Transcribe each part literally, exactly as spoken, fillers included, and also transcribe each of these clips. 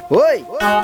ఓయ్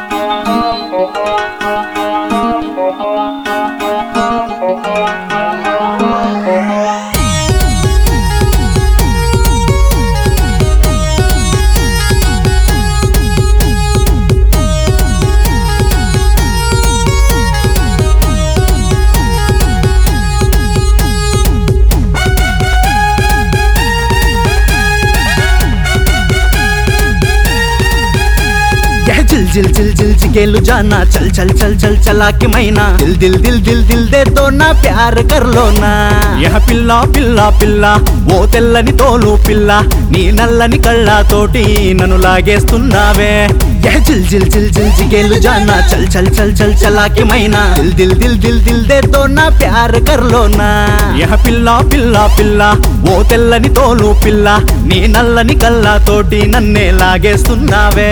जिल जिल जिल जिल जिगेलु जाना चल चल चल चल चला के मैना दिल दिल दिल दिल दिल दे तो ना प्यार कर लो ना यह पिल्ला पिल्ला पिल्ला वो తెల్లని తోలు పిల్ల నీ నల్లని కళ్ళతోటి నన్ను లాగేస్తున్నావే यह जिल जिल जिल जिल जिगेलु जाना चल चल चल चल चला के मैना दिल दिल दिल दिल दिल दे तो ना प्यार कर लो ना यह పిల్లా పిల్లా పిల్ల वो తెల్లని తోలు పిల్ల నీ నల్లని కళ్ళతోటి నన్నే లాగేస్తున్నావే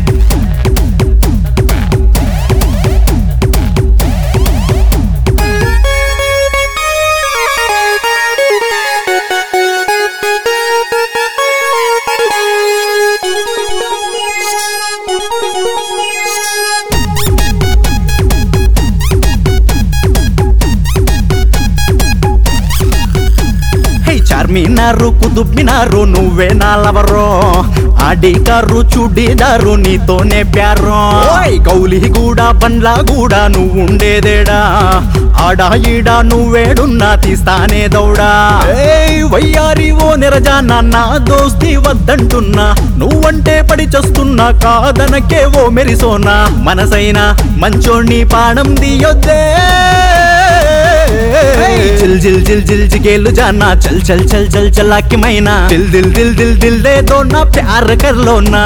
చార్మినారు కుతుబ్మినారు నువ్వే నా లవరో ఆడి కారు చూడిదారు నీతోనే ప్యారో గౌలి గూడా బండ్లా గూడా నువ్వు ఉండేదేడా ఆడా ఈడా నువ్వేడున్నా తీస్తానే దౌడా వయ్యారి ఓ నిరజానా నా దోస్తి వద్దంటున్నా నువ్వంటే పడి చస్తున్నా కాదనకే ఓ మెరిసోనా మనసైనా మంచోణ్ణి పాడం దియొద్దే जिल जिल जिल जिल जिगेलु जाना चल चल चल चल चला के मैना दिल दिल दिल दिल दिल दे दो ना प्यार कर लो ना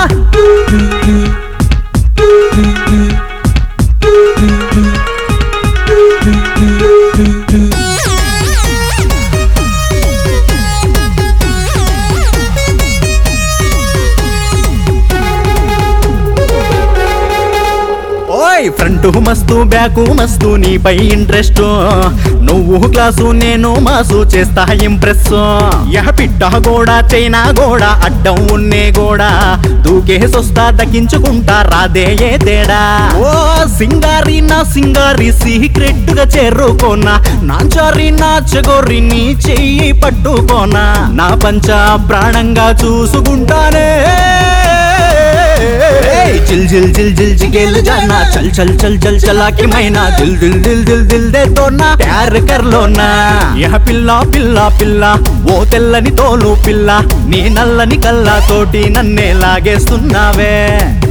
ఫ్రంట్ మస్తు బ్యాకు మస్తు నీపై ఇంట్రెస్ట్ నువ్వు క్లాసు నేను మాసు చేస్తా ఇంప్రెస్ యహ పిట్ట గోడా చైనా గోడా అడ్డం ఉన్నే గోడా దూకేసొస్తా దక్కించుకుంటా రాదే ఏ తేడా ఓ సింగారి నా సింగారి సీక్రెట్ గా చేరుకోనా నాంచారి నా చెగోరి నీ చెయ్యి పట్టుకోనా నా పంచ ప్రాణంగా చూసుకుంటానే जिल जिल जिल जिल जिगेलु जाना चल चल चल चल चला के मैना दिल दिल दिल दिल दिल दे तो ना प्यार कर लो ना यह పిల్లా పిల్లా పిల్ల ఓ తెల్లని తోలు పిల్ల నీ నల్లని కళ్ళతోటి నన్నే లాగేస్తున్నావే